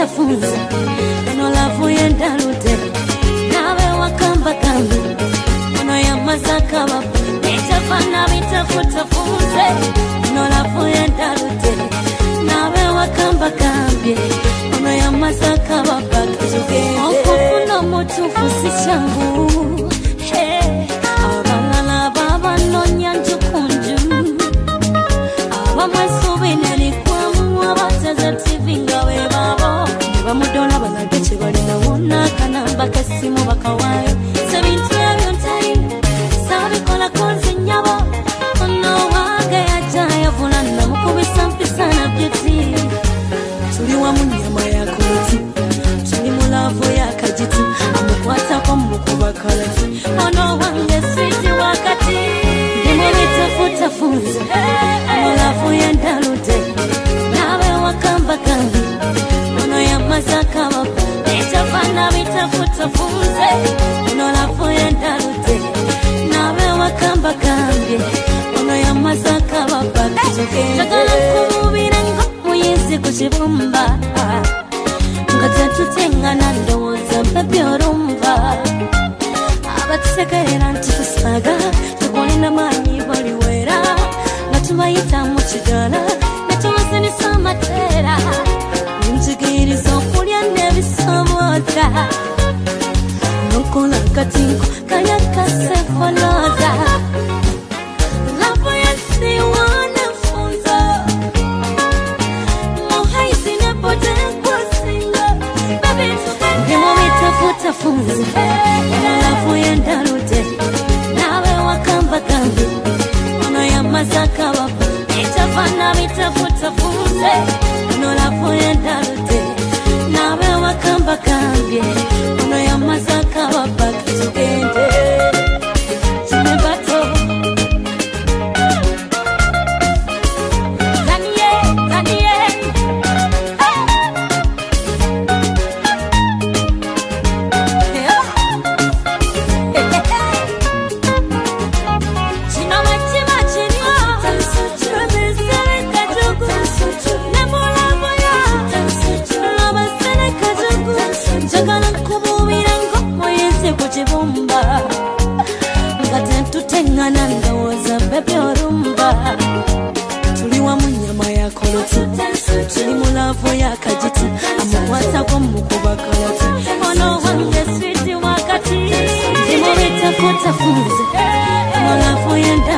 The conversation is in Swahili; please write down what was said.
bitafuta funza ono lavu yendalude nawe wakamba kambi ono ya masaka baba nitafana bitafuta funza ono lavu yendalude nawe wakamba kambi ono ya masaka baba kizugende okufuna mutufu si changu abangala baba nonya njukunju abamasuubineni kwamu abataza TV ngawe babo bamudola balagece balina wonna kanamba kasimu bakawaayo sebintu ebyo ntayimu sabikola konze nyabo ono wange yajja yavulana mukubisa mpisana byeti tuli wamu nyama yakoloti tuli mulavu yakajiti amukwatako mukuba kalati ono wange switi wakati ndimubitafuta funza mulavu yendalude nawe wakamba kambi ono ya masaka baba nitafana bitafuta funza ono lavu yendalude nawe wakamba kambi ono ya masaka baba kizogende njagala kumubira ngo muyinzi kukibumba Tutenga ndowooza mpepe orumva abatusekerera nti tusaga tukolina maanyi baliwera nga tubayita mu kigala nga tubasinisa amateera njigiriza okulya n'ebisoomooza nokola akatinko kayakasefoloza lavu yasiwana funza muhaisi nepotekwa bitafuta funza alafu yendalude nawe wakamba kambi ono ya masaka baba nitafana bitafuta funza alafu yendalude nawe wakamba kambi ono ya masaka baba kizugende chimebato Tengana ndowooza bebe orumba tuli wamu nyama yakoloti tuli mulavu yakajiti amukwatako mukuba kalati ono wange switi wakati ndimubitafuta funza mulavu yenda